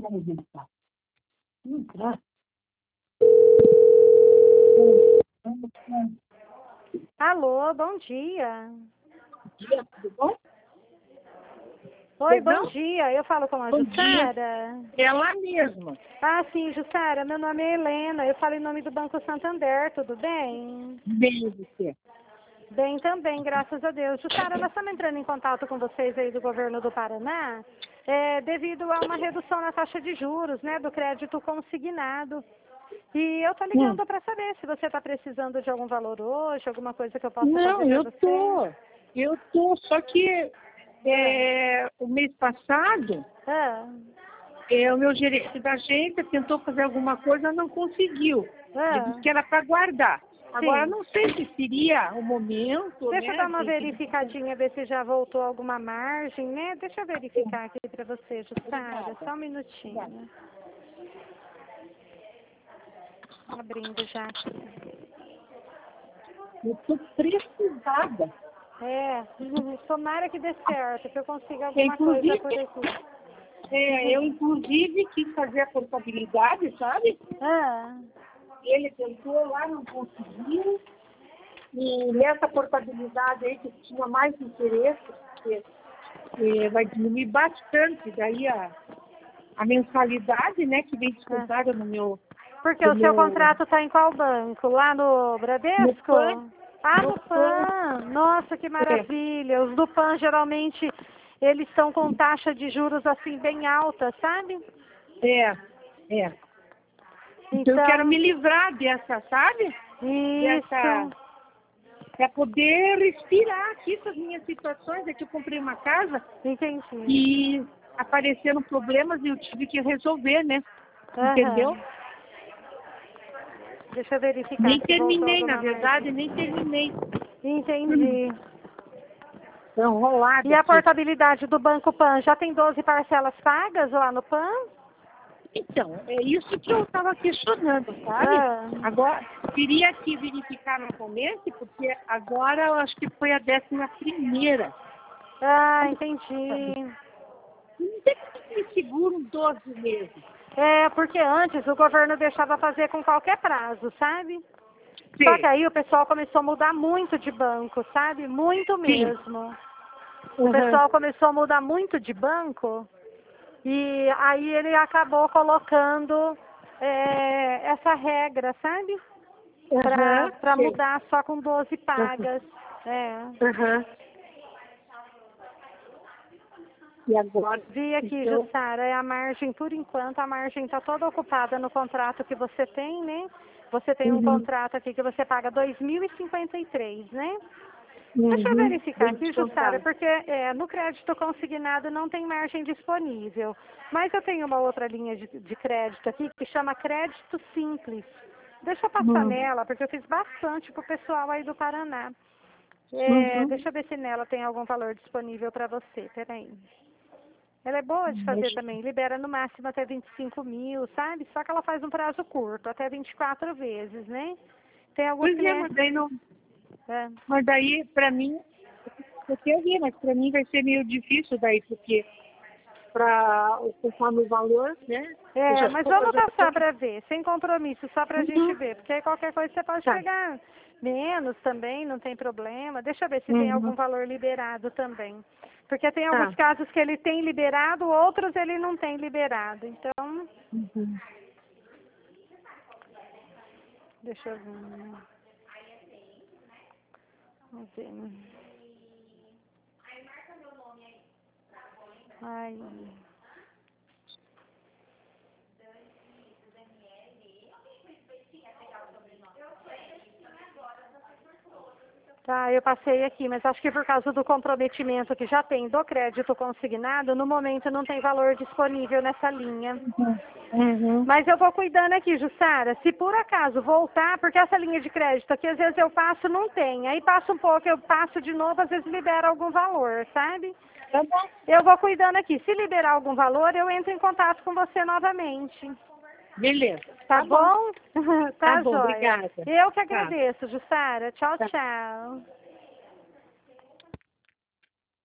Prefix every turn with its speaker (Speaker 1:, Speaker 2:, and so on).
Speaker 1: onde ele está. Não está.
Speaker 2: Alô, bom dia.
Speaker 1: Dia, tudo bom?
Speaker 2: Oi,
Speaker 1: Perdão?
Speaker 2: bom dia. Eu falo com a
Speaker 1: Bom dia.
Speaker 2: Jussara.
Speaker 1: Ela mesma.
Speaker 2: Ah, sim, Jussara. Meu nome é Helena. Eu falo em nome do Banco Santander. Tudo bem?
Speaker 1: Bem você.
Speaker 2: Bem também, graças a Deus. Jussara, nós estamos entrando em contato com vocês aí do governo do Paraná, devido a uma redução na taxa de juros, né, do crédito consignado. E eu tô ligando para saber se você está precisando de algum valor hoje, alguma coisa que eu possa
Speaker 1: Não,
Speaker 2: fazer
Speaker 1: eu
Speaker 2: para você.
Speaker 1: tô. Eu tô, só que o mês passado,
Speaker 2: Ah,
Speaker 1: o meu gerente da agência tentou fazer alguma coisa, não conseguiu. Ele disse que era para guardar. Agora,
Speaker 2: sim.
Speaker 1: não sei se seria o momento,
Speaker 2: Deixa eu
Speaker 1: né?
Speaker 2: dar uma verificadinha, ver se já voltou alguma margem, né? Deixa eu verificar aqui para você, Jussara. Só um minutinho. Abrindo já aqui.
Speaker 1: Eu estou precisada.
Speaker 2: Tomara que dê certo, que eu consiga alguma coisa por aqui.
Speaker 1: Eu, inclusive, quis fazer a contabilidade, sabe?
Speaker 2: Ah,
Speaker 1: Ele tentou lá, não conseguiu. E nessa portabilidade aí que tinha mais interesse, porque vai diminuir bastante daí a mensalidade, né, que vem descontada no meu...
Speaker 2: porque
Speaker 1: do
Speaker 2: o seu
Speaker 1: meu
Speaker 2: contrato está em qual banco? Lá no
Speaker 1: no
Speaker 2: Bradesco?
Speaker 1: PAN,
Speaker 2: Ah,
Speaker 1: no
Speaker 2: no
Speaker 1: PAN.
Speaker 2: PAN. Nossa, que maravilha. Os do PAN, geralmente, eles estão com taxa de juros, assim, bem alta, sabe?
Speaker 1: É. Então eu quero me livrar dessa, sabe? Dessa...
Speaker 2: Isso.
Speaker 1: Para poder respirar aqui com as minhas situações. É que eu comprei uma casa
Speaker 2: Entendi.
Speaker 1: e apareceram problemas e eu tive que resolver, né? Entendeu?
Speaker 2: Aham. Deixa eu verificar
Speaker 1: Nem
Speaker 2: se voltou
Speaker 1: terminei, na
Speaker 2: alguma
Speaker 1: verdade,
Speaker 2: margem.
Speaker 1: nem terminei.
Speaker 2: Entendi.
Speaker 1: Estão enrolado
Speaker 2: E a
Speaker 1: aqui.
Speaker 2: portabilidade do Banco PAN já tem 12 parcelas pagas lá no PAN?
Speaker 1: Então, é isso que eu estava questionando, sabe?
Speaker 2: Ah,
Speaker 1: Agora, teria que verificar no começo, porque agora eu acho que foi a 11ª.
Speaker 2: entendi.
Speaker 1: Não tem que me seguro 12 meses.
Speaker 2: Porque antes o governo deixava fazer com qualquer prazo, sabe? Só que
Speaker 1: Sim.
Speaker 2: aí o pessoal começou a mudar muito de banco, sabe? Muito
Speaker 1: Sim.
Speaker 2: mesmo. O pessoal começou a mudar muito de banco e aí ele acabou colocando essa regra, sabe? Para
Speaker 1: Sim.
Speaker 2: mudar só com 12 pagas.
Speaker 1: E agora,
Speaker 2: Vi aqui,
Speaker 1: então,
Speaker 2: Jussara, a margem, por enquanto, a margem está toda ocupada no contrato que você tem, né? Você tem um contrato aqui que você paga 2.053, né? Deixa eu verificar
Speaker 1: bem
Speaker 2: aqui, Jussara,
Speaker 1: descontado.
Speaker 2: porque no crédito consignado não tem margem disponível. Mas eu tenho uma outra linha de crédito aqui que chama crédito simples. Deixa eu passar nela, porque eu fiz bastante para o pessoal aí do Paraná. Deixa eu ver se nela tem algum valor disponível para você. Peraí. Ela é boa de fazer também, libera no máximo até 25 mil, sabe? Só que ela faz um prazo curto, até 24 vezes, né? Tem alguns
Speaker 1: Pois é,
Speaker 2: clientes...
Speaker 1: mas daí não. Mas daí, para mim, eu queria, mas para mim vai ser meio difícil daí, porque para conforme o valor, né?
Speaker 2: mas vamos passar para ver, sem compromisso, só para a gente ver, porque aí qualquer coisa você pode pegar menos também, não tem problema. Deixa eu ver se tem algum valor liberado também. Porque tem alguns casos que ele tem liberado, outros ele não tem liberado. Então, deixa eu ver. Vamos ver. Ai. Tá, eu passei aqui, mas acho que por causa do comprometimento que já tem do crédito consignado, no momento não tem valor disponível nessa linha. Mas eu vou cuidando aqui, Jussara. Se por acaso voltar, porque essa linha de crédito aqui, às vezes eu passo, não tem. Aí passa um pouco, eu passo de novo, às vezes libera algum valor, sabe?
Speaker 1: Tá bom.
Speaker 2: Eu vou cuidando aqui. Se liberar algum valor, eu entro em contato com você novamente.
Speaker 1: Beleza.
Speaker 2: Tá bom?
Speaker 1: Tá bom,
Speaker 2: Joia.
Speaker 1: obrigada.
Speaker 2: Eu que
Speaker 1: Tá.
Speaker 2: agradeço, Jussara. Tchau, tchau.